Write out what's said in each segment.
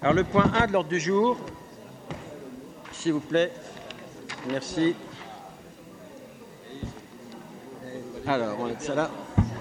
Alors, le point 1 de l'ordre du jour, s'il vous plaît. Merci. Alors, on va mettre ça là.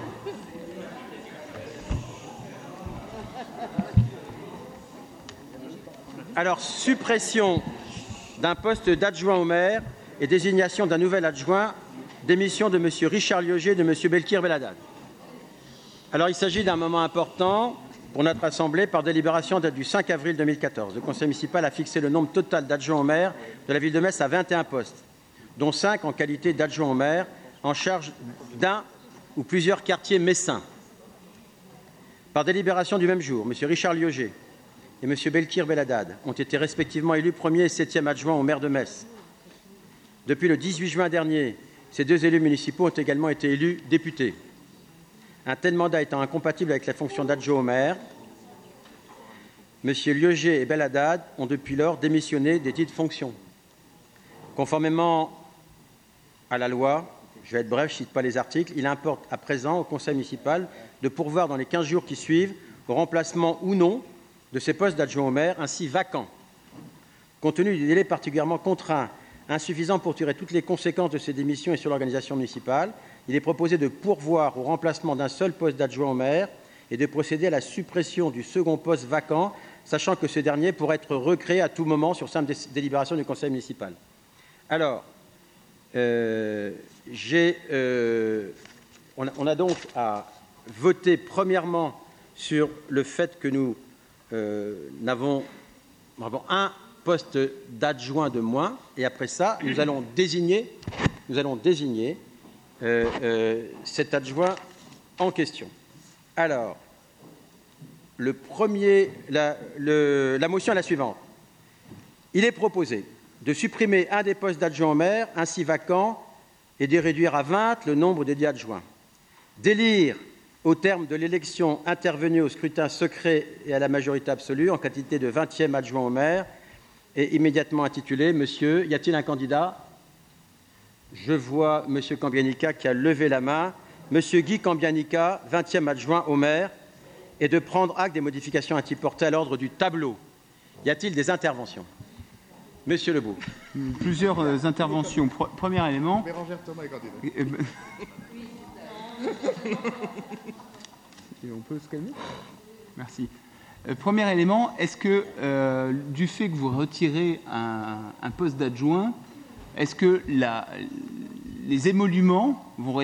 Alors, suppression d'un poste d'adjoint au maire et désignation d'un nouvel adjoint, démission de M. Richard Liogé et de M. Belkir Belhaddad. Alors, il s'agit d'un moment important pour notre Assemblée. Par délibération date du 5 avril 2014, le Conseil municipal a fixé le nombre total d'adjoints au maire de la ville de Metz à 21 postes, dont 5 en qualité d'adjoint au maire en charge d'un ou plusieurs quartiers messins. Par délibération du même jour, M. Richard Liogé et M. Belkir Belhaddad ont été respectivement élus 1er et 7e adjoints au maire de Metz. Depuis le 18 juin dernier, ces deux élus municipaux ont également été élus députés. Un tel mandat étant incompatible avec la fonction d'adjoint au maire, M. Liogé et Belhaddad ont depuis lors démissionné des dites fonctions. Conformément à la loi, je vais être bref, je ne cite pas les articles, il importe à présent au Conseil municipal de pourvoir dans les 15 jours qui suivent au remplacement ou non de ces postes d'adjoint au maire, ainsi vacants. Compte tenu du délai particulièrement contraint, insuffisant pour tirer toutes les conséquences de ces démissions et sur l'organisation municipale, il est proposé de pourvoir au remplacement d'un seul poste d'adjoint au maire et de procéder à la suppression du second poste vacant, sachant que ce dernier pourrait être recréé à tout moment sur simple délibération du conseil municipal. Alors, on a donc à voter premièrement sur le fait que nous avons un poste d'adjoint de moins, et après ça, nous allons désigner cet adjoint en question. Alors, la motion est la suivante. Il est proposé de supprimer un des postes d'adjoint au maire, ainsi vacant, et de réduire à 20 le nombre dédiés adjoints. D'élire, au terme de l'élection intervenue au scrutin secret et à la majorité absolue, en qualité de 20e adjoint au maire, et immédiatement intitulé, monsieur, y a-t-il un candidat ? Je vois M. Cambianica qui a levé la main. M. Guy Cambianica, 20e adjoint au maire, et de prendre acte des modifications ainsi portées à l'ordre du tableau. Y a-t-il des interventions ? Monsieur Lebeau. Plusieurs interventions. Premier élément. Bérangère Thomas est candidat. Et on peut se calmer ? Merci. Premier élément, est-ce que du fait que vous retirez un poste d'adjoint, est-ce que les émoluments vont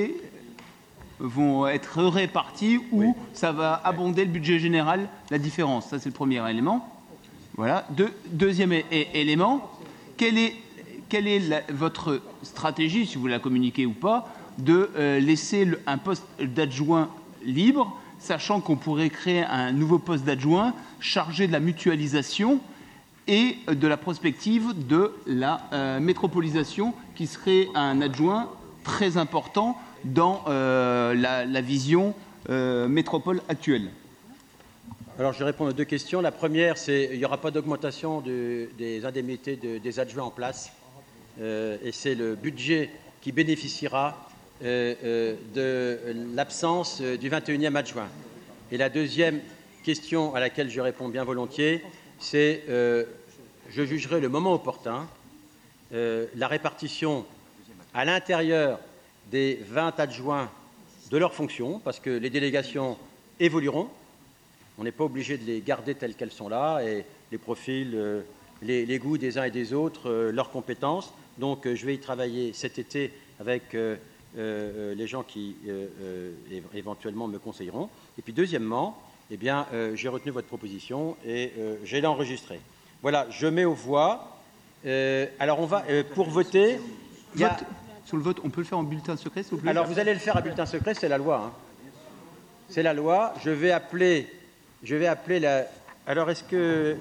être répartis ou ça va abonder le budget général, la différence ? Ça, c'est le premier élément. Voilà. Deuxième élément, quelle est votre stratégie, si vous la communiquez ou pas, de laisser un poste d'adjoint libre, sachant qu'on pourrait créer un nouveau poste d'adjoint chargé de la mutualisation et de la prospective de la métropolisation, qui serait un adjoint très important dans la vision métropole actuelle. Alors, je réponds aux deux questions. La première, c'est qu'il n'y aura pas d'augmentation des indemnités des adjoints en place. Et c'est le budget qui bénéficiera de l'absence du 21e adjoint. Et la deuxième question à laquelle je réponds bien volontiers, c'est je jugerai le moment opportun la répartition à l'intérieur des 20 adjoints de leurs fonctions, parce que les délégations évolueront. On n'est pas obligé de les garder telles qu'elles sont là, et les profils, les goûts des uns et des autres, leurs compétences. Donc, je vais y travailler cet été avec les gens qui éventuellement me conseilleront. Et puis, deuxièmement, eh bien, j'ai retenu votre proposition et je l'ai enregistrée. Voilà, je mets aux voix. Alors, on va pour voter. Sur le vote, on peut le faire en bulletin secret, s'il vous plaît ? Alors, vous allez le faire à bulletin secret, c'est la loi. Hein. C'est la loi. Je vais appeler la. Alors, est-ce que.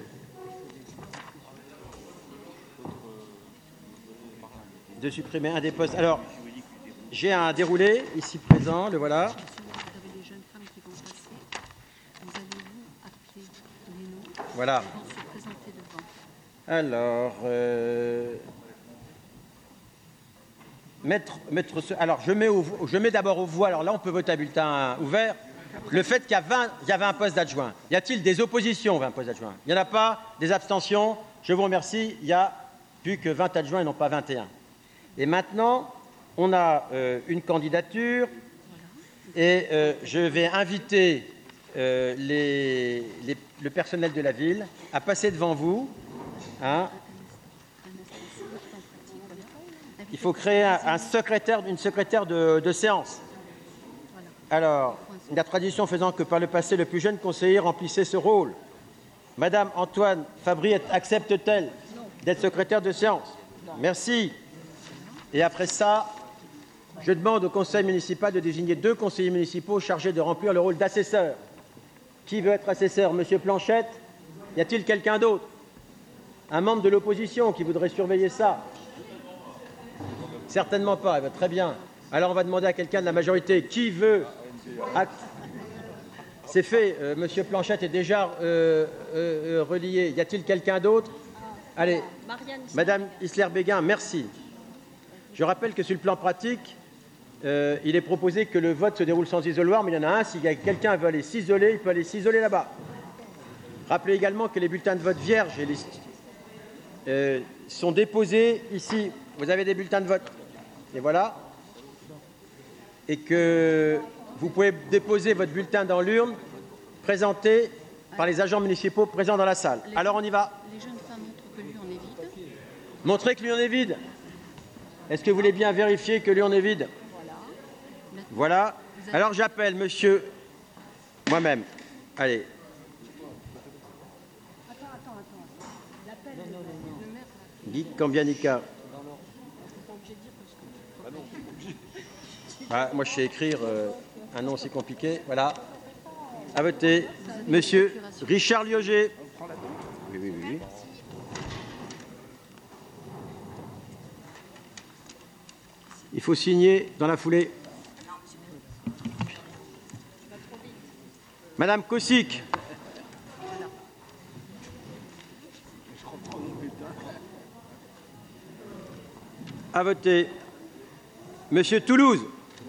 De supprimer un des postes. Alors, j'ai un déroulé ici présent, le voilà. Voilà. Alors, alors je mets d'abord aux voix. Alors là, on peut voter à bulletin ouvert. le fait qu'il y avait un poste d'adjoint. Y a-t-il des oppositions à un poste d'adjoint? Il n'y en a pas. Des abstentions? Je vous remercie. Il n'y a plus que 20 adjoints et non pas 21. Et maintenant, on a une candidature et je vais inviter le personnel de la ville à passer devant vous. Hein. Il faut créer une secrétaire de séance. Alors, la tradition faisant que par le passé, le plus jeune conseiller remplissait ce rôle. Madame Antoine Fabry accepte-t-elle d'être secrétaire de séance? Merci. Et après ça, je demande au conseil municipal de désigner 2 conseillers municipaux chargés de remplir le rôle d'assesseur. Qui veut être assesseur? Monsieur Planchette? Y a-t-il quelqu'un d'autre? Un membre de l'opposition qui voudrait surveiller ça? Certainement pas. Très bien. Alors on va demander à quelqu'un de la majorité. Qui veut? C'est fait. Monsieur Planchette est déjà relié. Y a-t-il quelqu'un d'autre? Allez. Madame Isler-Béguin, merci. Je rappelle que sur le plan pratique, il est proposé que le vote se déroule sans isoloir, mais il y en a un. Si quelqu'un veut aller s'isoler, il peut aller s'isoler là-bas. Rappelez également que les bulletins de vote vierges sont déposés ici. Vous avez des bulletins de vote. Et voilà. Et que vous pouvez déposer votre bulletin dans l'urne présenté par les agents municipaux présents dans la salle. Alors on y va. Les jeunes femmes montrent que l'urne est vide. Montrez que l'urne est vide. Est-ce que vous voulez bien vérifier que l'urne est vide? Voilà. Alors j'appelle monsieur moi-même. Allez. Guy Cambianica. Ah, moi, je sais écrire un nom aussi compliqué. Voilà. À voter. Monsieur Richard Lioger. Oui. Il faut signer dans la foulée. Madame Kosic. À voter. Monsieur Toulouse.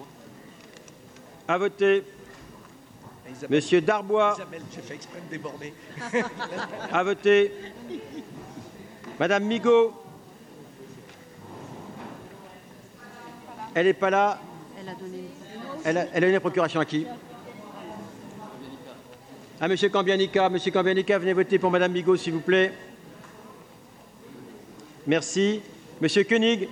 À voter. Monsieur Darbois. J'ai fait exprès de déborder. À voter. Madame Migaud. Elle n'est pas là. Elle a donné Elle a donné procuration à qui? À Monsieur Cambianica. Monsieur Cambianica, venez voter pour Madame Migaud, s'il vous plaît. Merci. Monsieur Koenig.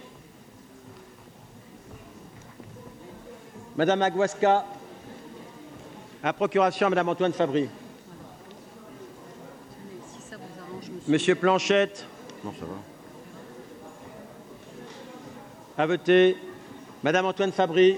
Madame Aguasca. À procuration à Madame Antoine Fabry. Si ça vous arrange, Monsieur Planchette. Non, ça va. À voter. Madame Antoine Fabry.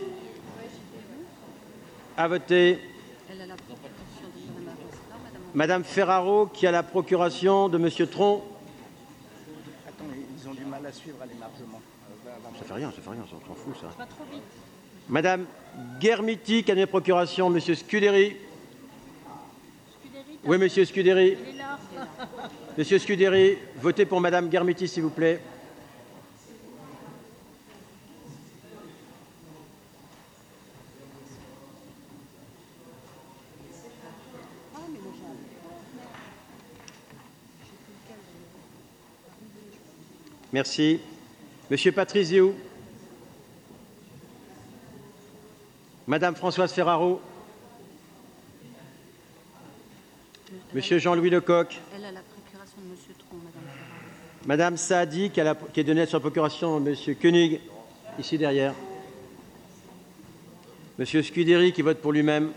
À voter. Elle a la procuration de Madame Aguasca. Madame Ferraro, qui a la procuration de Monsieur Tron. Attends, ils ont du mal à suivre les largement. Ça fait rien, on s'en fout, ça. Pas trop vite. Madame Guermiti, qui a la procuration, Monsieur Scuderi. Oui, Monsieur Scuderi. Il est là. Monsieur Scuderi, votez pour Madame Guermiti, s'il vous plaît. Merci. Monsieur Patrizio. Madame Françoise Ferraro. Monsieur Jean-Louis Lecoq. Elle a la procuration de Monsieur Tron, Madame Ferraro. Madame Saadi, qui est donnée sur procuration de Monsieur Koenig, ici derrière. Monsieur Scuderi, qui vote pour lui-même.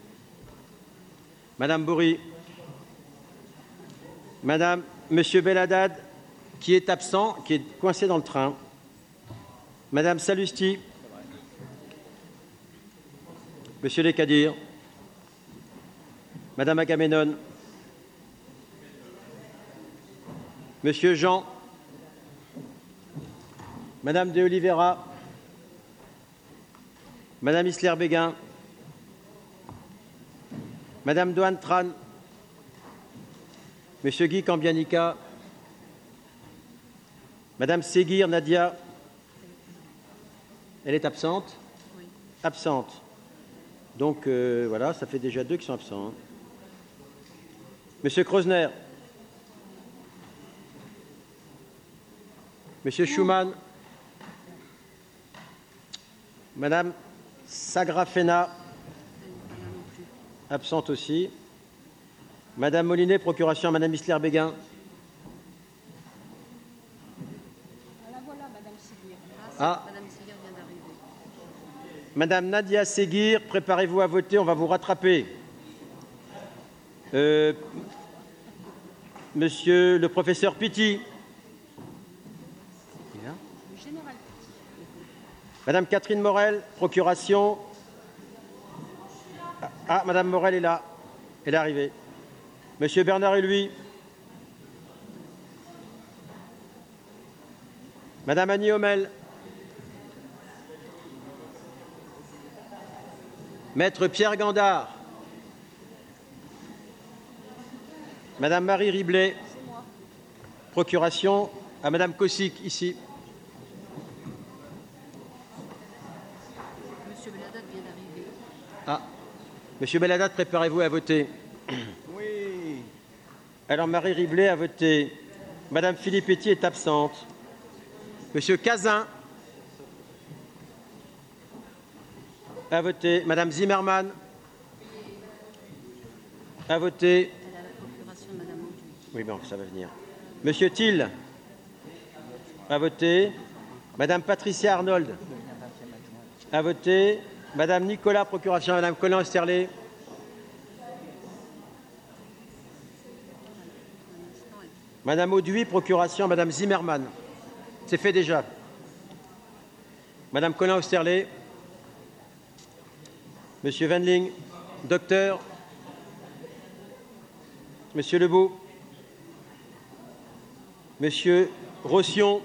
Madame Bourri. Monsieur Belladad, qui est absent, qui est coincé dans le train. Madame Salusti. Monsieur Lecadir. Madame Agamemnon. Monsieur Jean. Madame de Oliveira. Madame Isler-Béguin. Madame Doan Tran. Monsieur Guy Cambianica. Madame Seguir Nadia. Elle est absente? Oui. Absente. Donc voilà, ça fait déjà 2 qui sont absents. Hein. Monsieur Kreuzner. Monsieur Schumann. Madame Sagrafena. Absente aussi. Madame Molinet, procuration à Madame Isler-Béguin. Voilà, Madame Séguir. Ah. Madame Séguir vient d'arriver. Madame Nadia Séguir, préparez-vous à voter, on va vous rattraper. Monsieur le professeur Pitti. Madame Catherine Morel, procuration. Ah, Madame Morel est là. Elle est arrivée. Monsieur Bernard Hulhuy. Madame Annie Homel. Maître Pierre Gandard. Madame Marie Riblet. Procuration à Madame Kossik, ici. Monsieur Beladat vient d'arriver. Ah, Monsieur Beladat, préparez-vous à voter. Oui. Alors, Marie Riblet a voté. Madame Filippetti est absente. Monsieur Cazin a voté. Madame Zimmermann a voté. Elle a la procuration de Madame Auduit. Oui, bon, ça va venir. Monsieur Thiel a voté. Madame Patricia Arnold a voté. Madame Nicolas, procuration à Madame Collin-Osterlé. Madame Auduit, procuration à Madame Zimmermann. C'est fait déjà. Madame Collin-Osterlé. Monsieur Wendling. Docteur. Monsieur Lebeau. Monsieur Rossion.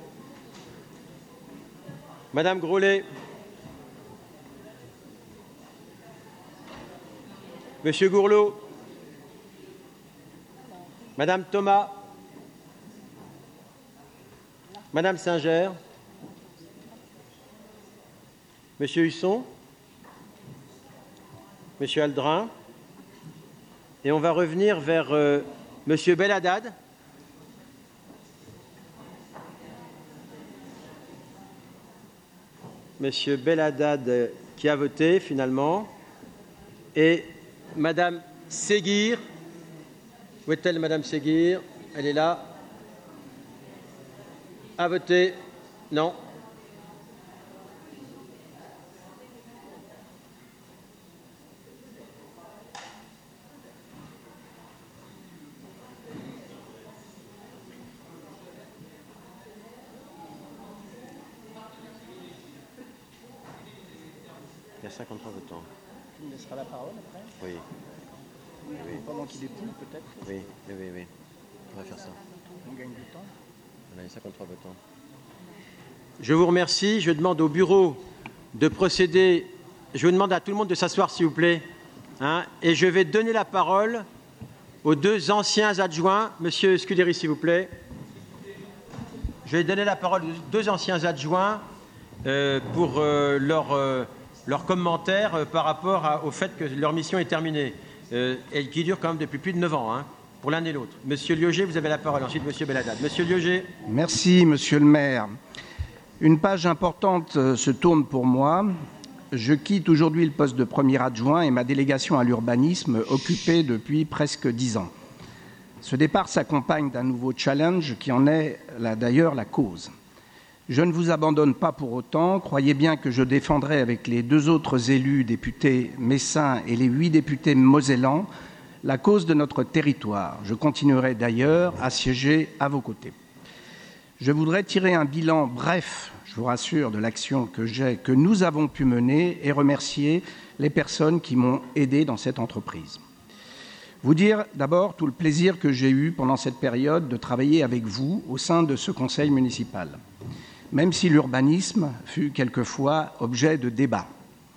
Madame Grolet. Monsieur Gourlot. Madame Thomas. Madame Singer. Monsieur Husson. Monsieur Aldrin. Et on va revenir vers Monsieur Belhaddad. Monsieur Belhaddad qui a voté finalement. Et Madame Séguir. Où est-elle, Madame Séguir? Elle est là. A voté? Non. Il y a 53 votants. Tu me laisseras la parole après? Oui. Oui. Pendant qu'il dépouille, peut-être? Oui. On va faire ça. On gagne du temps. On a les 53 votants. Je vous remercie. Je demande au bureau de procéder. Je vous demande à tout le monde de s'asseoir, s'il vous plaît. Hein, et je vais donner la parole aux 2 anciens adjoints. Monsieur Scuderi, s'il vous plaît. Je vais donner la parole aux 2 anciens adjoints pour leurs commentaires par rapport au fait que leur mission est terminée et qui dure quand même depuis plus de 9 ans, hein, pour l'un et l'autre. Monsieur Liogé, vous avez la parole. Ensuite, Monsieur Belhaddad. Monsieur Liogé. Merci, Monsieur le maire. Une page importante se tourne pour moi. Je quitte aujourd'hui le poste de premier adjoint et ma délégation à l'urbanisme occupée depuis presque 10 ans. Ce départ s'accompagne d'un nouveau challenge qui en est d'ailleurs la cause. Je ne vous abandonne pas pour autant. Croyez bien que je défendrai avec les 2 autres élus députés messins et les 8 députés mosellans la cause de notre territoire. Je continuerai d'ailleurs à siéger à vos côtés. Je voudrais tirer un bilan bref, je vous rassure, de l'action que nous avons pu mener et remercier les personnes qui m'ont aidé dans cette entreprise. Vous dire d'abord tout le plaisir que j'ai eu pendant cette période de travailler avec vous au sein de ce conseil municipal, même si l'urbanisme fut quelquefois objet de débat.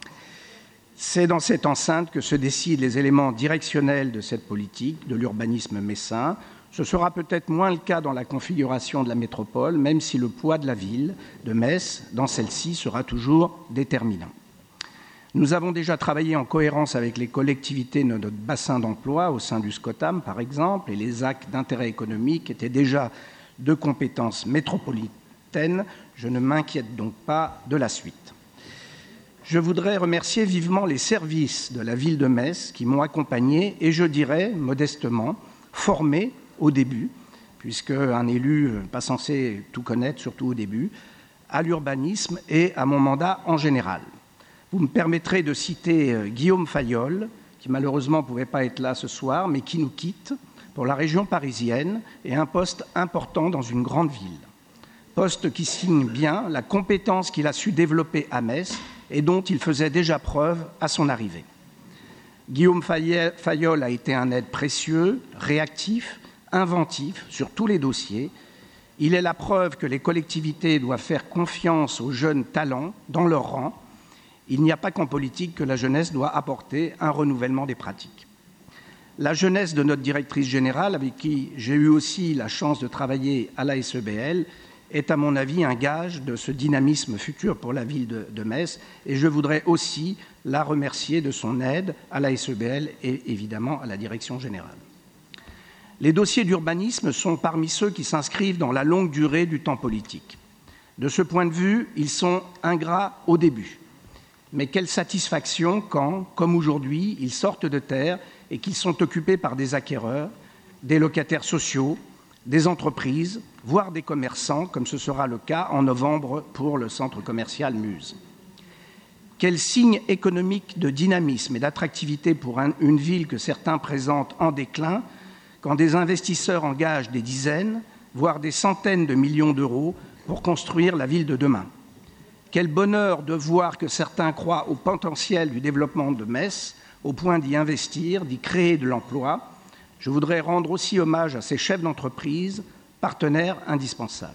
C'est dans cette enceinte que se décident les éléments directionnels de cette politique, de l'urbanisme messin. Ce sera peut-être moins le cas dans la configuration de la métropole, même si le poids de la ville de Metz, dans celle-ci, sera toujours déterminant. Nous avons déjà travaillé en cohérence avec les collectivités de notre bassin d'emploi au sein du SCOTAM, par exemple, et les actes d'intérêt économique étaient déjà de compétences métropolitaines. Je ne m'inquiète donc pas de la suite. Je voudrais remercier vivement les services de la ville de Metz qui m'ont accompagné et, je dirais modestement, formé au début, puisque un élu n'est pas censé tout connaître, surtout au début, à l'urbanisme et à mon mandat en général. Vous me permettrez de citer Guillaume Fayolle, qui malheureusement ne pouvait pas être là ce soir, mais qui nous quitte pour la région parisienne et un poste important dans une grande ville. Poste qui signe bien la compétence qu'il a su développer à Metz et dont il faisait déjà preuve à son arrivée. Guillaume Fayolle a été un aide précieux, réactif, inventif sur tous les dossiers. Il est la preuve que les collectivités doivent faire confiance aux jeunes talents dans leur rang. Il n'y a pas qu'en politique que la jeunesse doit apporter un renouvellement des pratiques. La jeunesse de notre directrice générale, avec qui j'ai eu aussi la chance de travailler à la SEBL, est à mon avis un gage de ce dynamisme futur pour la ville de Metz. Et je voudrais aussi la remercier de son aide à la SEBL et évidemment à la direction générale. Les dossiers d'urbanisme sont parmi ceux qui s'inscrivent dans la longue durée du temps politique. De ce point de vue, ils sont ingrats au début. Mais quelle satisfaction quand, comme aujourd'hui, ils sortent de terre et qu'ils sont occupés par des acquéreurs, des locataires sociaux, des entreprises, voire des commerçants, comme ce sera le cas en novembre pour le centre commercial Muse. Quel signe économique de dynamisme et d'attractivité pour une ville que certains présentent en déclin, quand des investisseurs engagent des dizaines, voire des centaines de millions d'euros pour construire la ville de demain. Quel bonheur de voir que certains croient au potentiel du développement de Metz, au point d'y investir, d'y créer de l'emploi. Je voudrais rendre aussi hommage à ces chefs d'entreprise, partenaires indispensables.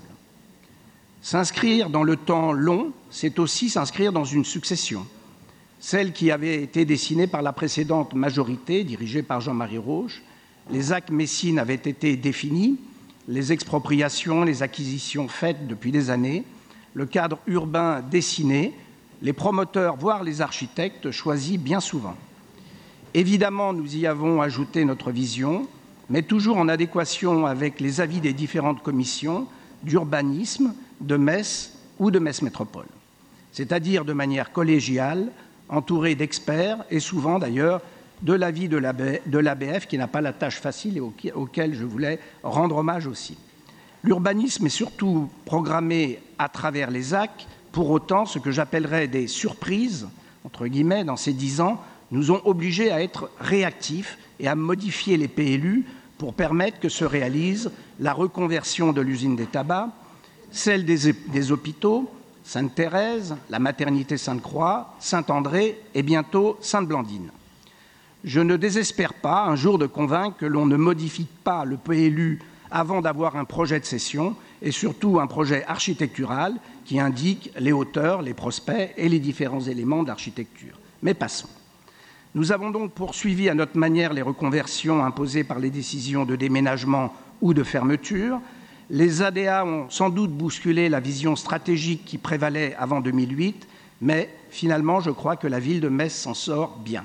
S'inscrire dans le temps long, c'est aussi s'inscrire dans une succession. Celle qui avait été dessinée par la précédente majorité, dirigée par Jean-Marie Roche. Les actes Messines avaient été définis, les expropriations, les acquisitions faites depuis des années, le cadre urbain dessiné, les promoteurs, voire les architectes, choisis bien souvent. Évidemment, nous y avons ajouté notre vision, mais toujours en adéquation avec les avis des différentes commissions d'urbanisme de Metz ou de Metz Métropole, c'est-à-dire de manière collégiale, entourée d'experts et souvent d'ailleurs de l'avis de l'ABF qui n'a pas la tâche facile et auquel je voulais rendre hommage aussi. L'urbanisme est surtout programmé à travers les actes. Pour autant, ce que j'appellerais des surprises, entre guillemets, dans ces 10 ans, nous ont obligés à être réactifs et à modifier les PLU pour permettre que se réalise la reconversion de l'usine des tabacs, celle des hôpitaux, Sainte-Thérèse, la maternité Sainte-Croix, Saint-André et bientôt Sainte-Blandine. Je ne désespère pas un jour de convaincre que l'on ne modifie pas le PLU avant d'avoir un projet de cession et surtout un projet architectural qui indique les hauteurs, les prospects et les différents éléments d'architecture. Mais passons. Nous avons donc poursuivi à notre manière les reconversions imposées par les décisions de déménagement ou de fermeture. Les ADA ont sans doute bousculé la vision stratégique qui prévalait avant 2008, mais finalement, je crois que la ville de Metz s'en sort bien.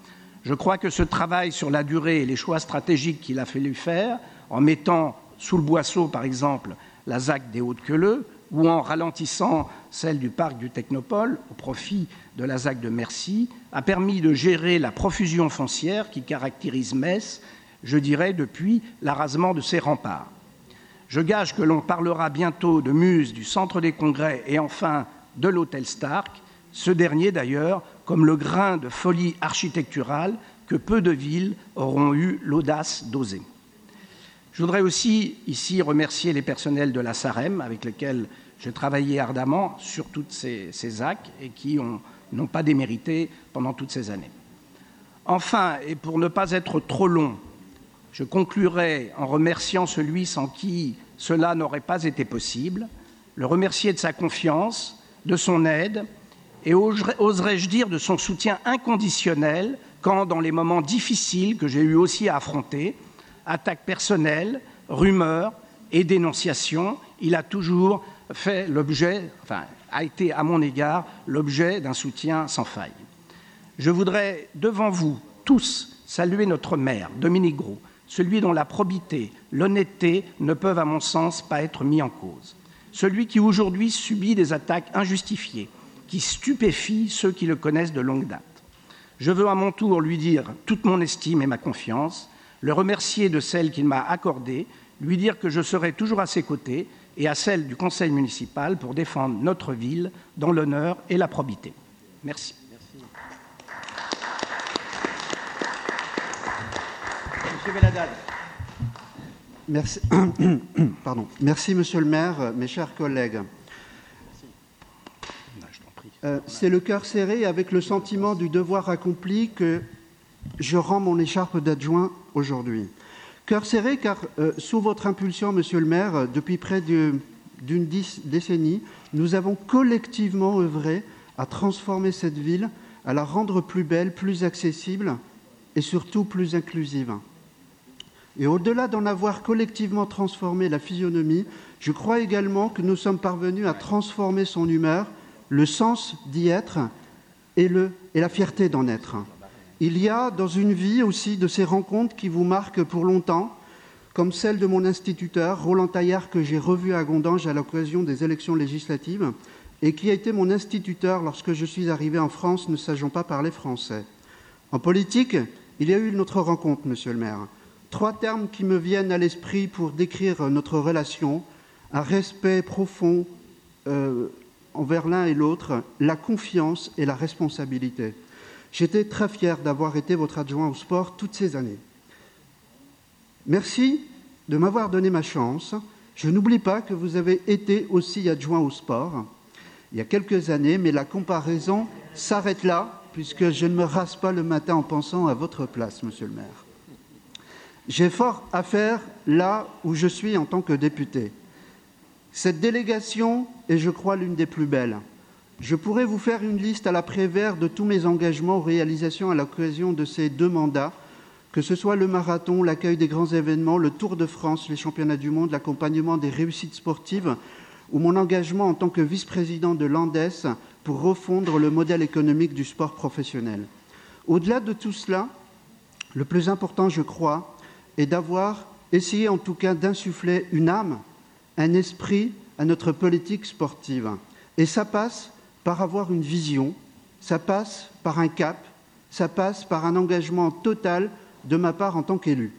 Je crois que ce travail sur la durée et les choix stratégiques qu'il a fallu faire, en mettant sous le boisseau, par exemple, la ZAC des Hauts-de-Queuleux, ou en ralentissant celle du parc du Technopole au profit de la ZAC de Mercy, a permis de gérer la profusion foncière qui caractérise Metz, je dirais, depuis l'arasement de ses remparts. Je gage que l'on parlera bientôt de Muse, du Centre des Congrès et enfin de l'Hôtel Stark, ce dernier d'ailleurs comme le grain de folie architecturale que peu de villes auront eu l'audace d'oser. Je voudrais aussi ici remercier les personnels de la SAREM avec lesquels j'ai travaillé ardemment sur toutes ces actes et qui n'ont pas démérité pendant toutes ces années. Enfin, et pour ne pas être trop long, je conclurai en remerciant celui sans qui cela n'aurait pas été possible, le remercier de sa confiance, de son aide et oserais-je dire de son soutien inconditionnel quand, dans les moments difficiles que j'ai eu aussi à affronter, attaques personnelles, rumeurs et dénonciations, il a toujours fait l'objet, a été à mon égard l'objet d'un soutien sans faille. Je voudrais, devant vous tous, saluer notre maire, Dominique Gros, celui dont la probité, l'honnêteté ne peuvent, à mon sens, pas être mis en cause. Celui qui aujourd'hui subit des attaques injustifiées, qui stupéfient ceux qui le connaissent de longue date. Je veux à mon tour lui dire toute mon estime et ma confiance, le remercier de celle qu'il m'a accordée, lui dire que je serai toujours à ses côtés et à celle du conseil municipal pour défendre notre ville dans l'honneur et la probité. Merci. Monsieur Belladad. Merci. Pardon. Merci, Monsieur le maire, mes chers collègues. C'est le cœur serré avec le sentiment du devoir accompli que je rends mon écharpe d'adjoint aujourd'hui. Cœur serré car, sous votre impulsion, Monsieur le maire, depuis près d'une décennie, nous avons collectivement œuvré à transformer cette ville, à la rendre plus belle, plus accessible et surtout plus inclusive. Et au-delà d'en avoir collectivement transformé la physionomie, je crois également que nous sommes parvenus à transformer son humeur, le sens d'y être et la fierté d'en être. Il y a dans une vie aussi de ces rencontres qui vous marquent pour longtemps, comme celle de mon instituteur, Roland Taillard, que j'ai revu à Gondange à l'occasion des élections législatives et qui a été mon instituteur lorsque je suis arrivé en France ne sachant pas parler français. En politique, il y a eu notre rencontre, Monsieur le maire. 3 termes qui me viennent à l'esprit pour décrire notre relation, un respect profond envers l'un et l'autre, la confiance et la responsabilité. J'étais très fier d'avoir été votre adjoint au sport toutes ces années. Merci de m'avoir donné ma chance. Je n'oublie pas que vous avez été aussi adjoint au sport il y a quelques années, mais la comparaison s'arrête là, puisque je ne me rase pas le matin en pensant à votre place, Monsieur le maire. J'ai fort à faire là où je suis en tant que député. Cette délégation est, je crois, l'une des plus belles. Je pourrais vous faire une liste à la Prévert de tous mes engagements aux réalisations à l'occasion de ces 2 mandats, que ce soit le marathon, l'accueil des grands événements, le Tour de France, les championnats du monde, l'accompagnement des réussites sportives ou mon engagement en tant que vice-président de l'ANDES pour refondre le modèle économique du sport professionnel. Au-delà de tout cela, le plus important, je crois, est d'avoir essayé en tout cas d'insuffler une âme, un esprit à notre politique sportive. Et ça passe par avoir une vision, ça passe par un cap, ça passe par un engagement total de ma part en tant qu'élu.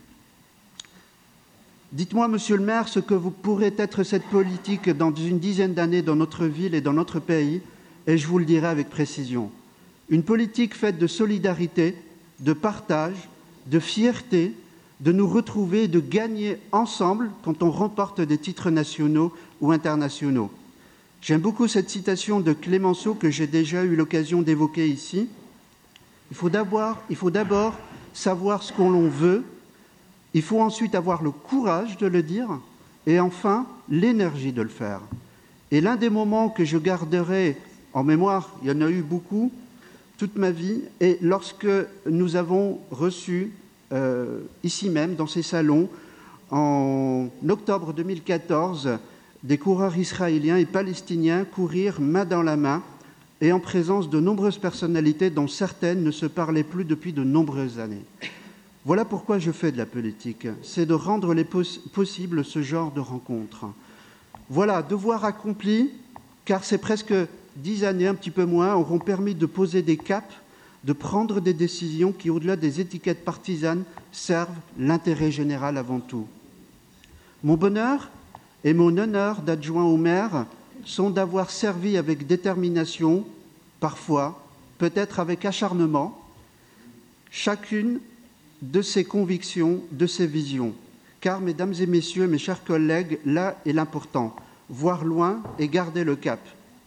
Dites-moi, Monsieur le maire, ce que vous pourrez être cette politique dans une dizaine d'années dans notre ville et dans notre pays, et je vous le dirai avec précision. Une politique faite de solidarité, de partage, de fierté, de nous retrouver et de gagner ensemble quand on remporte des titres nationaux ou internationaux. J'aime beaucoup cette citation de Clémenceau que j'ai déjà eu l'occasion d'évoquer ici. Il faut d'abord savoir ce qu'on veut, il faut ensuite avoir le courage de le dire et enfin l'énergie de le faire. Et l'un des moments que je garderai en mémoire, il y en a eu beaucoup toute ma vie, et lorsque nous avons reçu ici même, dans ces salons, en octobre 2014, des coureurs israéliens et palestiniens courir main dans la main et en présence de nombreuses personnalités dont certaines ne se parlaient plus depuis de nombreuses années. Voilà pourquoi je fais de la politique, c'est de rendre possible ce genre de rencontres. Voilà, devoir accompli, car c'est presque 10 années, un petit peu moins, auront permis de poser des caps, de prendre des décisions qui, au-delà des étiquettes partisanes, servent l'intérêt général avant tout. Mon bonheur et mon honneur d'adjoint au maire sont d'avoir servi avec détermination, parfois, peut-être avec acharnement, chacune de ses convictions, de ses visions. Car, mesdames et messieurs, mes chers collègues, là est l'important, voir loin et garder le cap.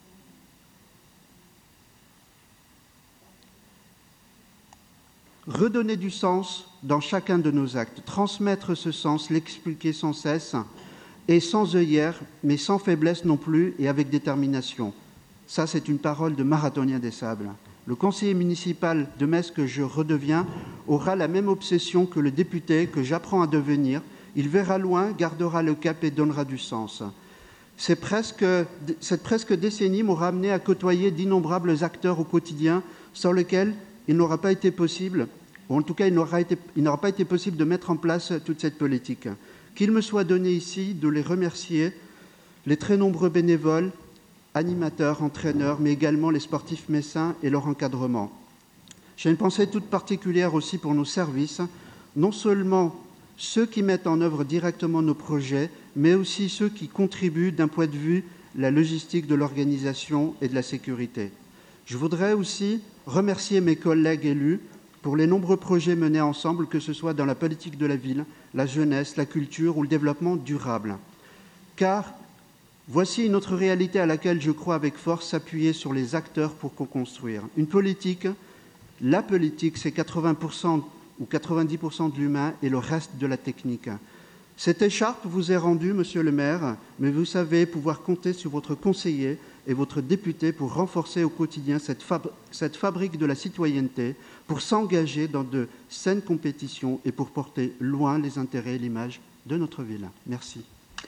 Redonner du sens dans chacun de nos actes, transmettre ce sens, l'expliquer sans cesse, et sans œillère, mais sans faiblesse non plus, et avec détermination. Ça, c'est une parole de Marathonien des Sables. Le conseiller municipal de Metz que je redeviens aura la même obsession que le député que j'apprends à devenir. Il verra loin, gardera le cap et donnera du sens. Cette presque décennie m'aura amené à côtoyer d'innombrables acteurs au quotidien sans lesquels il n'aura pas été possible, ou en tout cas il n'aura pas été possible de mettre en place toute cette politique. Qu'il me soit donné ici de les remercier, les très nombreux bénévoles, animateurs, entraîneurs, mais également les sportifs messins et leur encadrement. J'ai une pensée toute particulière aussi pour nos services, non seulement ceux qui mettent en œuvre directement nos projets, mais aussi ceux qui contribuent d'un point de vue la logistique de l'organisation et de la sécurité. Je voudrais aussi remercier mes collègues élus pour les nombreux projets menés ensemble, que ce soit dans la politique de la ville, la jeunesse, la culture ou le développement durable. Car voici une autre réalité à laquelle je crois avec force, s'appuyer sur les acteurs pour co-construire. Une politique, la politique, c'est 80% ou 90% de l'humain et le reste de la technique. Cette écharpe vous est rendue, monsieur le maire, mais vous savez pouvoir compter sur votre conseiller et votre député pour renforcer au quotidien cette fabrique de la citoyenneté, pour s'engager dans de saines compétitions et pour porter loin les intérêts et l'image de notre ville. Merci.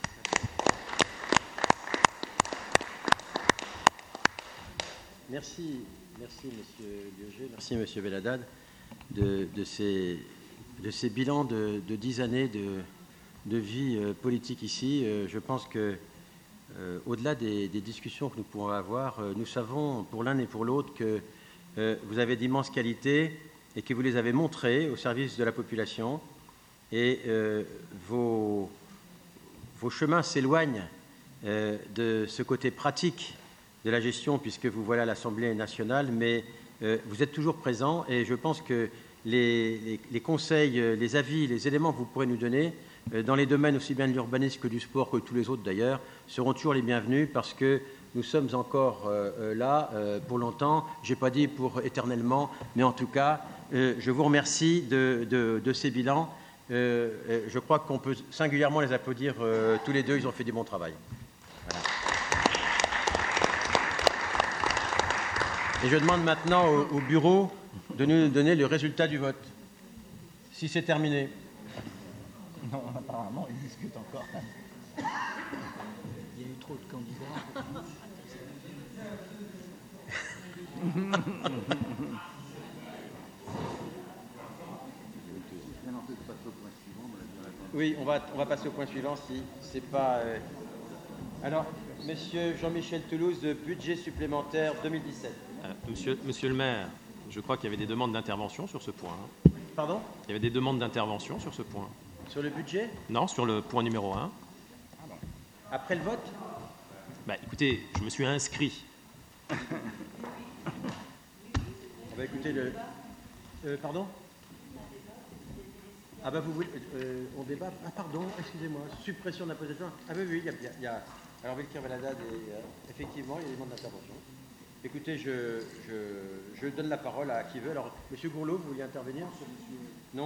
Merci, monsieur Liogé, merci, monsieur Belladad, de ces bilans de 10 années de vie politique ici. Je pense que, au-delà des discussions que nous pourrons avoir, nous savons pour l'un et pour l'autre que vous avez d'immenses qualités et que vous les avez montrées au service de la population. Et vos chemins s'éloignent de ce côté pratique de la gestion, puisque vous voilà à l'Assemblée nationale, mais vous êtes toujours présent et je pense que les conseils, les avis, les éléments que vous pourrez nous donner dans les domaines aussi bien de l'urbanisme que du sport, que tous les autres d'ailleurs, seront toujours les bienvenus parce que nous sommes encore là pour longtemps. Je n'ai pas dit pour éternellement, mais en tout cas, je vous remercie de ces bilans. Je crois qu'on peut singulièrement les applaudir tous les deux, ils ont fait du bon travail. Voilà. Et je demande maintenant au bureau de nous donner le résultat du vote. Si c'est terminé. Non, apparemment, ils discutent encore. Il y a eu trop de candidats. Oui, on va passer au point suivant si c'est pas... Alors, monsieur Jean-Michel Toulouse, budget supplémentaire 2017. Monsieur le maire, je crois qu'il y avait des demandes d'intervention sur ce point. Pardon ? Il y avait des demandes d'intervention sur ce point. Sur le budget ? Non, sur le point numéro 1. Après le vote ? Écoutez, je me suis inscrit. On va écouter le... pardon ? Ah bah vous voulez... on débat... Ah pardon, excusez-moi. Suppression de la position. Ah oui, il y a... Alors, Belkir Belladad, effectivement, il y a des demandes d'intervention. Écoutez, je donne la parole à qui veut. Alors, monsieur Gourlot, vous vouliez intervenir ? Non ?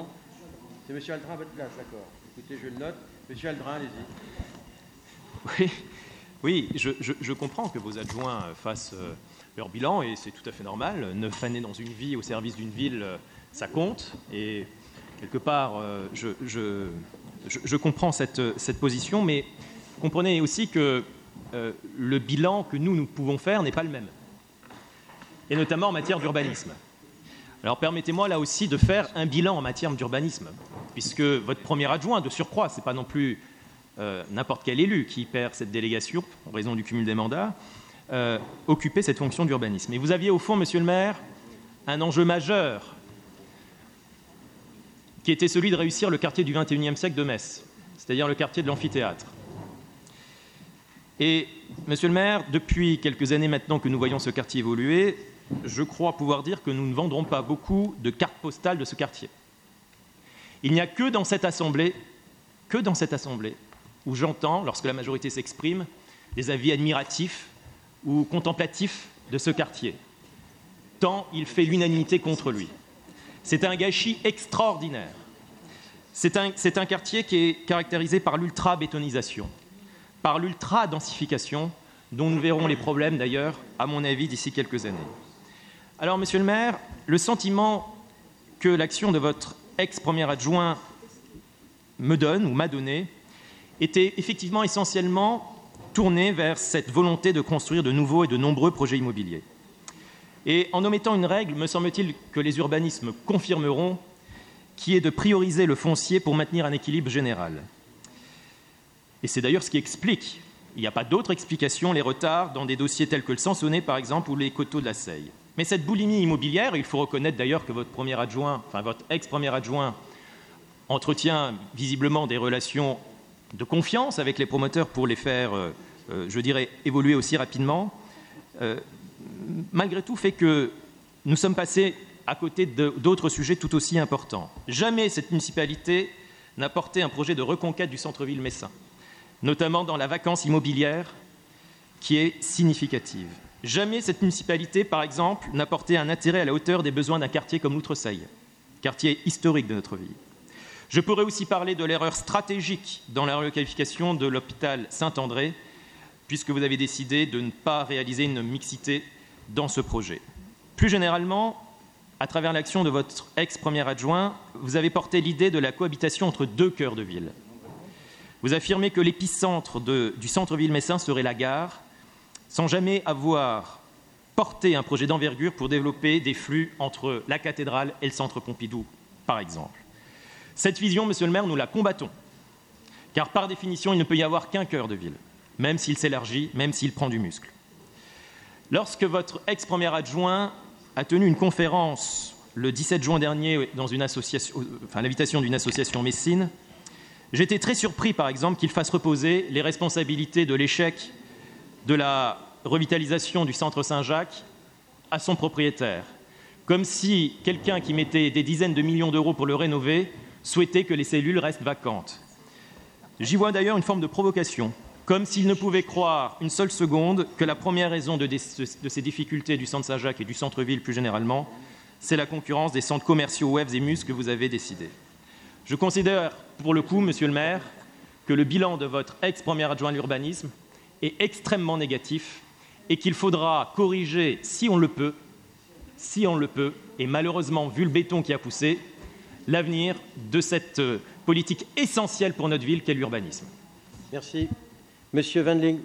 C'est monsieur Aldrin à votre place, d'accord. Écoutez, je le note. Monsieur Aldrin, allez-y. Oui, je comprends que vos adjoints fassent leur bilan, et c'est tout à fait normal. 9 années dans une vie au service d'une ville, ça compte. Et quelque part, je comprends cette position, mais comprenez aussi que le bilan que nous pouvons faire n'est pas le même. Et notamment en matière d'urbanisme. Alors permettez-moi là aussi de faire un bilan en matière d'urbanisme, puisque votre premier adjoint, de surcroît, ce n'est pas non plus n'importe quel élu qui perd cette délégation en raison du cumul des mandats, occupait cette fonction d'urbanisme. Et vous aviez au fond, monsieur le maire, un enjeu majeur qui était celui de réussir le quartier du XXIe siècle de Metz, c'est-à-dire le quartier de l'amphithéâtre. Et, monsieur le maire, depuis quelques années maintenant que nous voyons ce quartier évoluer, je crois pouvoir dire que nous ne vendrons pas beaucoup de cartes postales de ce quartier. Il n'y a que dans cette assemblée, où j'entends, lorsque la majorité s'exprime, des avis admiratifs ou contemplatifs de ce quartier, tant il fait l'unanimité contre lui. C'est un gâchis extraordinaire. C'est un quartier qui est caractérisé par l'ultra-bétonisation, par l'ultra-densification, dont nous verrons les problèmes d'ailleurs, à mon avis, d'ici quelques années. Alors, monsieur le maire, le sentiment que l'action de votre ex-premier adjoint me donne ou m'a donné était effectivement essentiellement tourné vers cette volonté de construire de nouveaux et de nombreux projets immobiliers. Et en omettant une règle, me semble-t-il que les urbanismes confirmeront, qui est de prioriser le foncier pour maintenir un équilibre général. Et c'est d'ailleurs ce qui explique, il n'y a pas d'autre explication, les retards dans des dossiers tels que le Sansonnet, par exemple, ou les Coteaux de la Seille. Mais cette boulimie immobilière, il faut reconnaître d'ailleurs que votre ex-premier adjoint, entretient visiblement des relations de confiance avec les promoteurs pour les faire, je dirais, évoluer aussi rapidement, malgré tout fait que nous sommes passés à côté d'autres sujets tout aussi importants. Jamais cette municipalité n'a porté un projet de reconquête du centre-ville messin, notamment dans la vacance immobilière qui est significative. Jamais cette municipalité, par exemple, n'a porté un intérêt à la hauteur des besoins d'un quartier comme l'Outreseille, quartier historique de notre ville. Je pourrais aussi parler de l'erreur stratégique dans la requalification de l'hôpital Saint-André, puisque vous avez décidé de ne pas réaliser une mixité dans ce projet. Plus généralement, à travers l'action de votre ex-premier adjoint, vous avez porté l'idée de la cohabitation entre deux cœurs de ville. Vous affirmez que l'épicentre du centre-ville messin serait la gare, sans jamais avoir porté un projet d'envergure pour développer des flux entre la cathédrale et le centre Pompidou, par exemple. Cette vision, monsieur le maire, nous la combattons, car par définition, il ne peut y avoir qu'un cœur de ville, même s'il s'élargit, même s'il prend du muscle. Lorsque votre ex-premier adjoint a tenu une conférence le 17 juin dernier dans l'invitation d'une association messine, j'étais très surpris, par exemple, qu'il fasse reposer les responsabilités de l'échec de la revitalisation du centre Saint-Jacques à son propriétaire, comme si quelqu'un qui mettait des dizaines de millions d'euros pour le rénover souhaitait que les cellules restent vacantes. J'y vois d'ailleurs une forme de provocation, comme s'il ne pouvait croire une seule seconde que la première raison de ces difficultés du centre Saint-Jacques et du centre-ville plus généralement, c'est la concurrence des centres commerciaux Webs et Mus que vous avez décidé. Je considère, pour le coup, monsieur le maire, que le bilan de votre ex-premier adjoint à l'urbanisme est extrêmement négatif et qu'il faudra corriger, si on le peut, et malheureusement, vu le béton qui a poussé, l'avenir de cette politique essentielle pour notre ville qu'est l'urbanisme. Merci. Monsieur Wendling.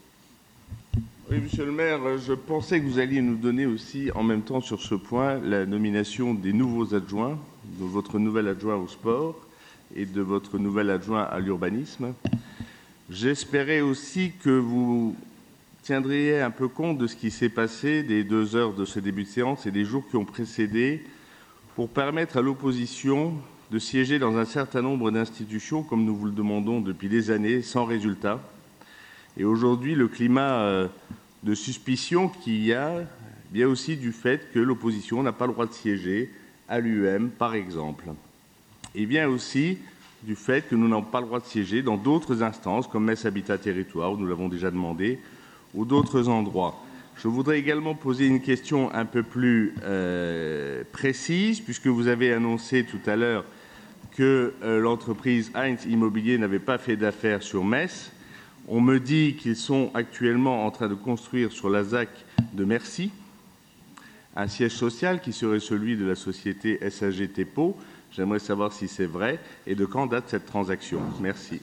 Oui, monsieur le maire, je pensais que vous alliez nous donner aussi, en même temps sur ce point, la nomination des nouveaux adjoints, de votre nouvel adjoint au sport et de votre nouvel adjoint à l'urbanisme. J'espérais aussi que vous tiendriez un peu compte de ce qui s'est passé des 2 heures de ce début de séance et des jours qui ont précédé pour permettre à l'opposition de siéger dans un certain nombre d'institutions, comme nous vous le demandons depuis des années, sans résultat. Et aujourd'hui, le climat de suspicion qu'il y a vient aussi du fait que l'opposition n'a pas le droit de siéger à l'UM, par exemple. Et vient aussi du fait que nous n'avons pas le droit de siéger dans d'autres instances, comme Metz Habitat Territoire, où nous l'avons déjà demandé, ou d'autres endroits. Je voudrais également poser une question un peu plus précise, puisque vous avez annoncé tout à l'heure que l'entreprise Heinz Immobilier n'avait pas fait d'affaires sur Metz. On me dit qu'ils sont actuellement en train de construire sur la ZAC de Mercy un siège social qui serait celui de la société SAG Tepo. J'aimerais savoir si c'est vrai et de quand date cette transaction. Merci.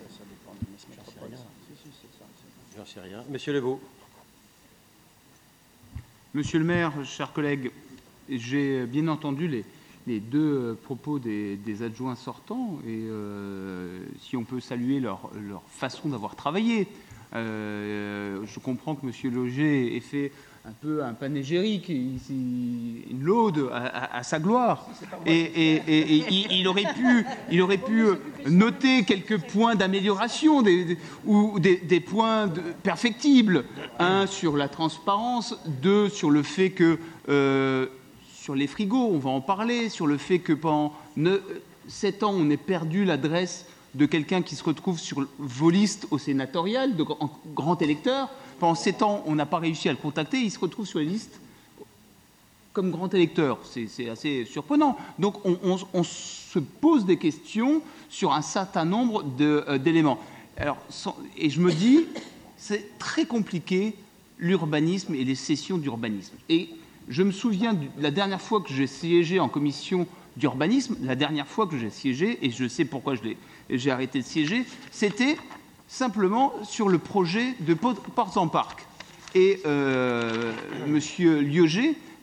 J'en sais rien. Monsieur Lebeau. Monsieur le maire, chers collègues, j'ai bien entendu les 2 propos des adjoints sortants et si on peut saluer leur façon d'avoir travaillé. Je comprends que M. Loger ait fait un peu un panégyrique, une laude à sa gloire. Et il aurait pu noter quelques points d'amélioration ou des points perfectibles. 1, sur la transparence. 2, sur le fait que... sur les frigos, on va en parler, sur le fait que pendant 7 ans, on ait perdu l'adresse de quelqu'un qui se retrouve sur vos listes au sénatorial, en grand électeur. Pendant 7 ans, on n'a pas réussi à le contacter, il se retrouve sur les listes comme grand électeur. C'est assez surprenant. Donc, on se pose des questions sur un certain nombre d'éléments. Alors, et je me dis, c'est très compliqué, l'urbanisme et les sessions d'urbanisme. Et je me souviens de la dernière fois que j'ai siégé en commission d'urbanisme, et je sais pourquoi j'ai arrêté de siéger, c'était simplement sur le projet de Ports en Parc. Et M. Lioger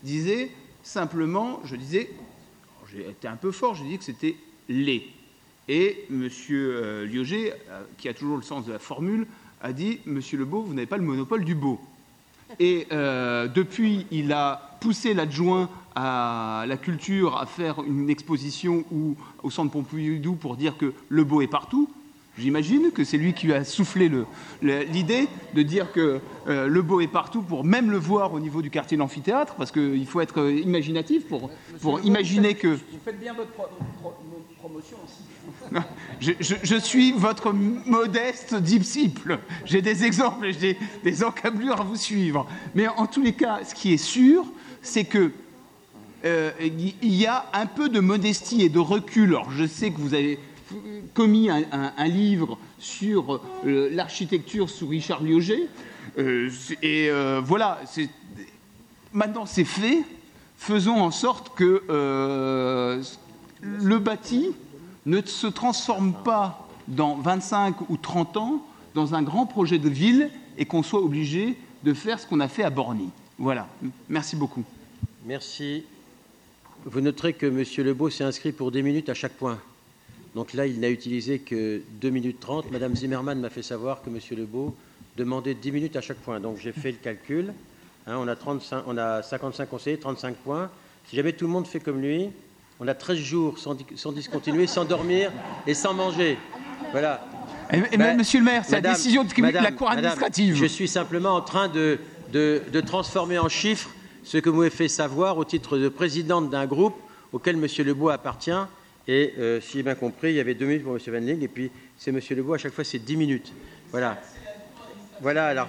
disait simplement, j'ai été un peu fort, j'ai dit que c'était les. Et M. Liogé, qui a toujours le sens de la formule, a dit « Monsieur Lebeau, vous n'avez pas le monopole du beau ». Et depuis, il a poussé l'adjoint à la culture à faire une exposition au Centre Pompidou pour dire que le beau est partout. J'imagine que c'est lui qui a soufflé l'idée de dire que le beau est partout pour même le voir au niveau du quartier de l'amphithéâtre, parce qu'il faut être imaginatif pour imaginer que... Vous faites bien votre promotion aussi. Je suis votre modeste disciple. J'ai des exemples et j'ai des encablures à vous suivre. Mais en tous les cas, ce qui est sûr, c'est que il y a un peu de modestie et de recul. Alors, je sais que vous avez commis un livre sur l'architecture sous Richard Liogé. Voilà, maintenant c'est fait. Faisons en sorte que le bâti ne se transforme pas dans 25 ou 30 ans dans un grand projet de ville et qu'on soit obligé de faire ce qu'on a fait à Borny. Voilà. Merci beaucoup. Merci. Vous noterez que M. Lebeau s'est inscrit pour 10 minutes à chaque point. Donc là, il n'a utilisé que 2 minutes 30. Madame Zimmermann m'a fait savoir que M. Lebeau demandait 10 minutes à chaque point. Donc j'ai fait le calcul. On a 55 conseillers, 35 points. Si jamais tout le monde fait comme lui, on a 13 jours sans discontinuer, sans dormir et sans manger. Voilà. Monsieur le maire, c'est la décision de la Cour administrative. Je suis simplement en train de transformer en chiffres ce que vous m'avez fait savoir au titre de présidente d'un groupe auquel M. Lebeau appartient. Et si j'ai bien compris, il y avait 2 minutes pour M. Van Ling, et puis c'est M. Lebeau, à chaque fois, c'est 10 minutes. Voilà. Voilà, alors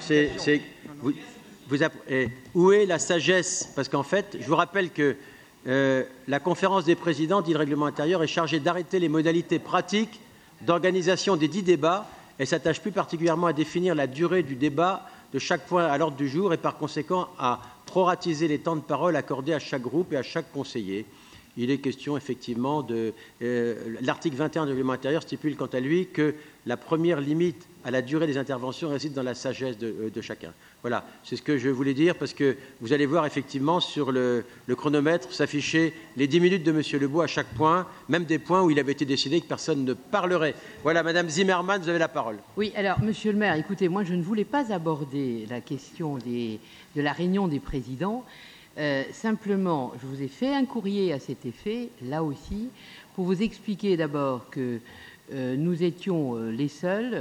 où est la sagesse? Parce qu'en fait, je vous rappelle que la conférence des présidents, dit le règlement intérieur, est chargée d'arrêter les modalités pratiques d'organisation des 10 débats et s'attache plus particulièrement à définir la durée du débat de chaque point à l'ordre du jour et par conséquent à proratiser les temps de parole accordés à chaque groupe et à chaque conseiller. Il est question effectivement de... l'article 21 du règlement intérieur stipule quant à lui que la première limite à la durée des interventions réside dans la sagesse de chacun. Voilà, c'est ce que je voulais dire parce que vous allez voir effectivement sur le chronomètre s'afficher les 10 minutes de M. Lebeau à chaque point, même des points où il avait été décidé que personne ne parlerait. Voilà, Madame Zimmermann, vous avez la parole. Oui, alors Monsieur le maire, écoutez, moi je ne voulais pas aborder la question de la réunion des présidents. Simplement, je vous ai fait un courrier à cet effet, là aussi, pour vous expliquer d'abord que nous étions les seuls.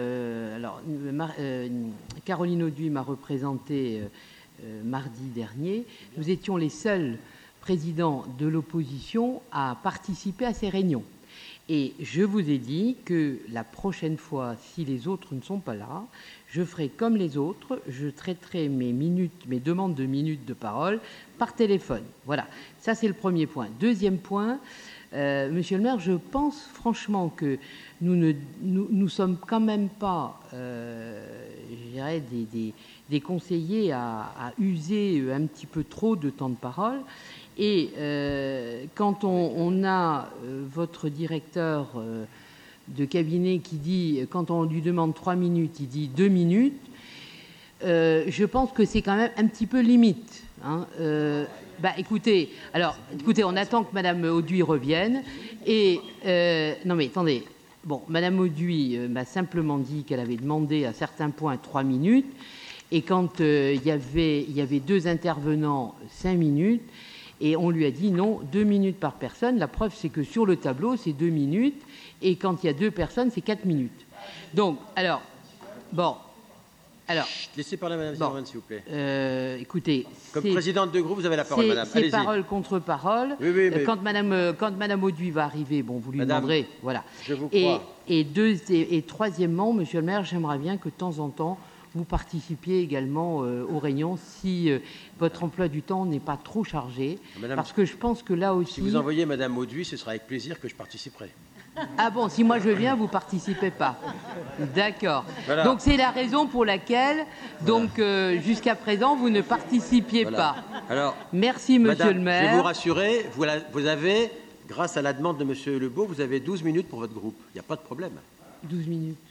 Caroline Auduit m'a représenté mardi dernier. Nous étions les seuls présidents de l'opposition à participer à ces réunions. Et je vous ai dit que la prochaine fois, si les autres ne sont pas là, je ferai comme les autres, je traiterai mes demandes de minutes de parole par téléphone. Voilà, ça c'est le premier point. Deuxième point, Monsieur le maire, je pense franchement que nous sommes quand même pas, je dirais, des conseillers à user un petit peu trop de temps de parole. Et quand on a votre directeur de cabinet qui dit, quand on lui demande 3 minutes, il dit 2 minutes, je pense que c'est quand même un petit peu limite. Hein. Écoutez, on attend que Madame Auduit revienne. Et non mais attendez, bon, Madame Auduit m'a simplement dit qu'elle avait demandé à certains points 3 minutes, et quand il y avait 2 intervenants 5 minutes, et on lui a dit non, 2 minutes par personne. La preuve, c'est que sur le tableau, c'est 2 minutes, et quand il y a 2 personnes, c'est 4 minutes. Donc, alors, bon. Alors, laissez parler Madame Zimmermann, s'il vous plaît. Écoutez, comme présidente de groupe, vous avez la parole, Madame. C'est parole contre parole. Oui, mais... Quand Madame Auduit va arriver, bon, vous lui demanderez. Voilà. Je vous crois. Et troisièmement, Monsieur le maire, j'aimerais bien que de temps en temps, vous participiez également aux réunions si votre emploi du temps n'est pas trop chargé. Madame, parce que je pense que là aussi... Si vous envoyez Madame Auduit, ce sera avec plaisir que je participerai. Ah bon, si moi je viens, vous participez pas. D'accord. Voilà. Donc c'est la raison pour laquelle, jusqu'à présent, vous ne participiez pas. Alors, merci, Monsieur le maire. Je vais vous rassurer, vous avez, grâce à la demande de Monsieur Lebeau, vous avez 12 minutes pour votre groupe. Il n'y a pas de problème. 12 minutes.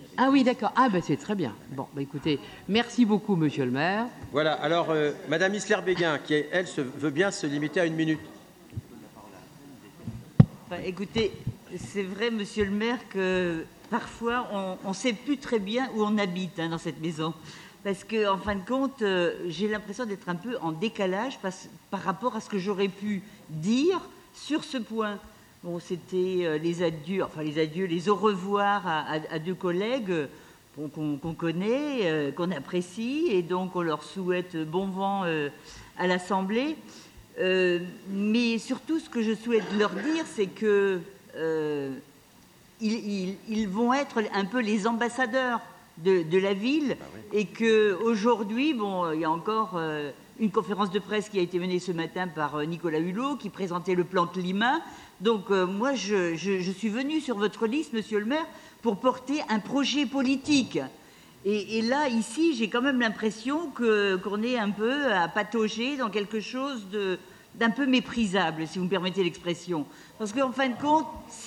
Ah oui, d'accord. Ah ben c'est très bien. Bon, bah, écoutez, merci beaucoup, monsieur le maire. Voilà, alors Madame Isler-Béguin, qui elle veut bien se limiter à 1 minute. Écoutez, c'est vrai, monsieur le maire, que parfois on ne sait plus très bien où on habite dans cette maison. Parce qu'en fin de compte, j'ai l'impression d'être un peu en décalage par rapport à ce que j'aurais pu dire sur ce point. Bon, c'était les adieux, les au revoir à deux collègues qu'on connaît, qu'on apprécie, et donc on leur souhaite bon vent à l'Assemblée. Mais surtout, ce que je souhaite leur dire, c'est que ils vont être un peu les ambassadeurs de la ville, et qu'aujourd'hui, bon, il y a encore une conférence de presse qui a été menée ce matin par Nicolas Hulot, qui présentait le plan climat. Donc moi, je suis venue sur votre liste, monsieur le maire, pour porter un projet politique. Et là, ici, j'ai quand même l'impression qu'on est un peu à patauger dans quelque chose d'un peu méprisable, si vous me permettez l'expression. Parce qu'en fin de compte,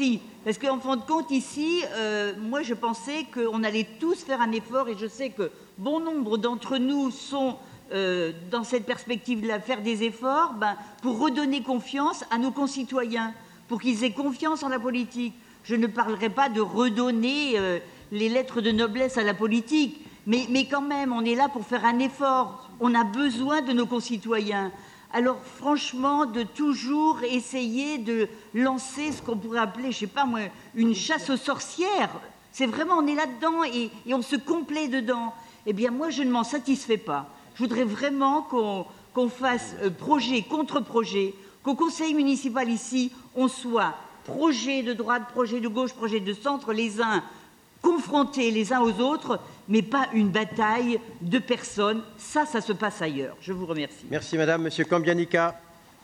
ici, moi, je pensais qu'on allait tous faire un effort, et je sais que bon nombre d'entre nous sont dans cette perspective-là, faire des efforts pour redonner confiance à nos concitoyens, pour qu'ils aient confiance en la politique. Je ne parlerai pas de redonner les lettres de noblesse à la politique, mais quand même, on est là pour faire un effort. On a besoin de nos concitoyens. Alors franchement, de toujours essayer de lancer ce qu'on pourrait appeler, je ne sais pas moi, une chasse aux sorcières, c'est vraiment, on est là-dedans et on se complaît dedans. Eh bien moi, je ne m'en satisfais pas. Je voudrais vraiment qu'on fasse projet contre projet, qu'au conseil municipal ici, on soit projet de droite, projet de gauche, projet de centre, les uns confrontés les uns aux autres, mais pas une bataille de personnes. Ça se passe ailleurs. Je vous remercie. Merci madame. Monsieur Kambianica.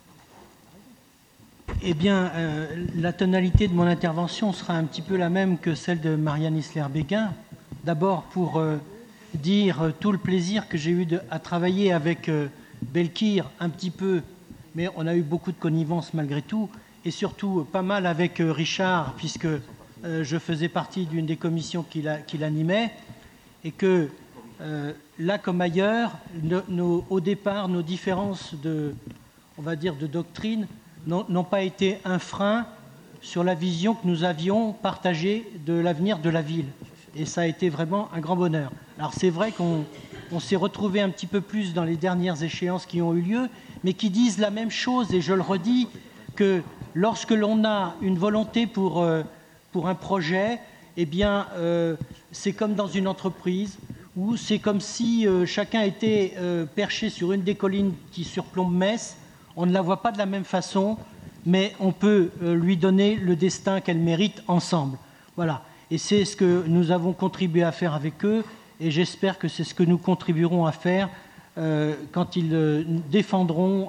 Eh bien, la tonalité de mon intervention sera un petit peu la même que celle de Marianne Isler-Béguin. D'abord pour dire tout le plaisir que j'ai eu à travailler avec Belkir un petit peu, mais on a eu beaucoup de connivence malgré tout, et surtout pas mal avec Richard, puisque je faisais partie d'une des commissions qu'il animait, et que là comme ailleurs, au départ, nos différences de doctrine n'ont pas été un frein sur la vision que nous avions partagée de l'avenir de la ville. Et ça a été vraiment un grand bonheur. Alors c'est vrai qu'on s'est retrouvé un petit peu plus dans les dernières échéances qui ont eu lieu, mais qui disent la même chose, et je le redis, que lorsque l'on a une volonté pour un projet, eh bien, c'est comme dans une entreprise, où c'est comme si chacun était perché sur une des collines qui surplombe Metz. On ne la voit pas de la même façon, mais on peut lui donner le destin qu'elle mérite ensemble. Voilà. Et c'est ce que nous avons contribué à faire avec eux, et j'espère que c'est ce que nous contribuerons à faire quand ils défendront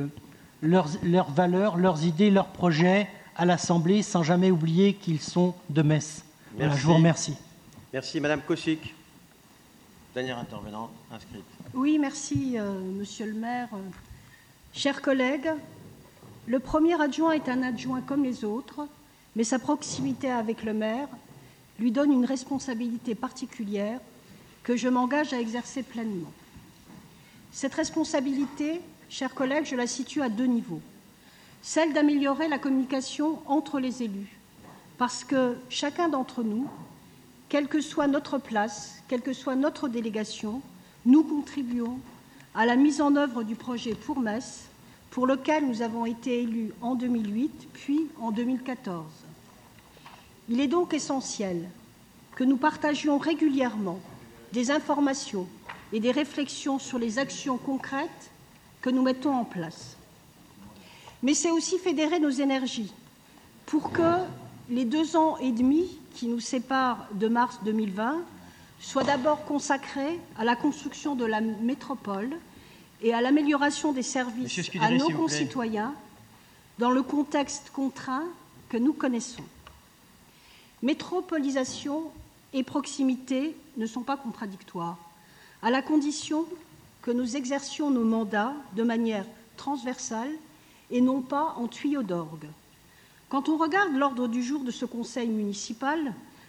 leurs valeurs, leurs idées, leurs projets à l'Assemblée, sans jamais oublier qu'ils sont de Metz. Voilà, je vous remercie. Merci madame Kosic. Dernière intervenante inscrite. Oui, merci monsieur le maire. Chers collègues, le premier adjoint est un adjoint comme les autres, mais sa proximité avec le maire lui donne une responsabilité particulière que je m'engage à exercer pleinement. Cette responsabilité, chers collègues, je la situe à 2 niveaux. Celle d'améliorer la communication entre les élus, parce que chacun d'entre nous, quelle que soit notre place, quelle que soit notre délégation, nous contribuons à la mise en œuvre du projet pour Metz, pour lequel nous avons été élus en 2008, puis en 2014. Il est donc essentiel que nous partagions régulièrement des informations et des réflexions sur les actions concrètes que nous mettons en place. Mais c'est aussi fédérer nos énergies pour que les 2 ans et demi qui nous séparent de mars 2020 soient d'abord consacrés à la construction de la métropole et à l'amélioration des services à nos concitoyens dans le contexte contraint que nous connaissons. Métropolisation et proximité ne sont pas contradictoires, à la condition que nous exercions nos mandats de manière transversale et non pas en tuyau d'orgue. Quand on regarde l'ordre du jour de ce conseil municipal,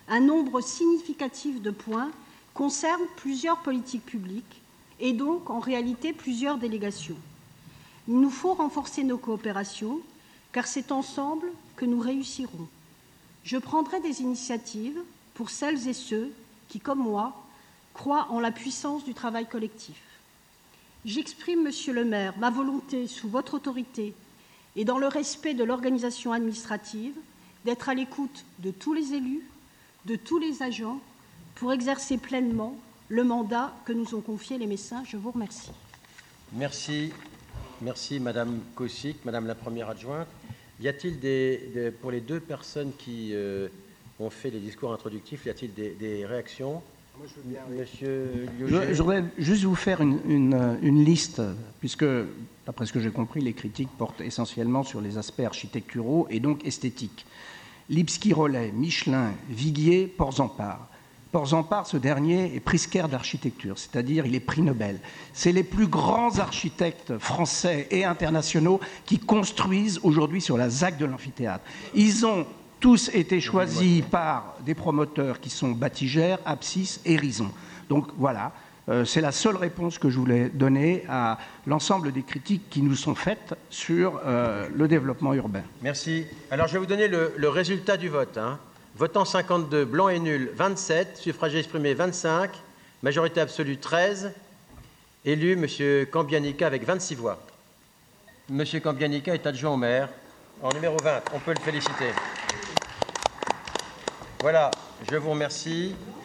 Un nombre significatif de points concerne plusieurs politiques publiques et donc en réalité plusieurs délégations. Il nous faut renforcer nos coopérations car c'est ensemble que nous réussirons. Je prendrai des initiatives pour celles et ceux qui, comme moi, croient en la puissance du travail collectif. J'exprime, Monsieur le maire, ma volonté, sous votre autorité et dans le respect de l'organisation administrative, d'être à l'écoute de tous les élus, de tous les agents, pour exercer pleinement le mandat que nous ont confié les Messins. Je vous remercie. Merci. Merci, Madame Kosic, Madame la première adjointe. Y a-t-il pour les deux personnes qui ont fait les discours introductifs, y a-t-il des réactions? Moi, je veux bien, Monsieur Liogé. Je voudrais juste vous faire une liste, puisque, d'après ce que j'ai compris, les critiques portent essentiellement sur les aspects architecturaux et donc esthétiques. Lipski-Rollet, Michelin, Viguier, Porzampar. Porzampar, ce dernier, est Pritzker d'architecture, c'est-à-dire il est prix Nobel. C'est les plus grands architectes français et internationaux qui construisent aujourd'hui sur la ZAC de l'amphithéâtre. Ils ont tous été choisis par des promoteurs qui sont Batigère, Apsis et Rison. Donc voilà, c'est la seule réponse que je voulais donner à l'ensemble des critiques qui nous sont faites sur le développement urbain. Merci. Alors je vais vous donner le résultat du vote. Votant 52, blanc et nul 27, suffragés exprimés 25, majorité absolue 13, élu M. Cambianica avec 26 voix. M. Cambianica est adjoint au maire en numéro 20. On peut le féliciter. Voilà, je vous remercie.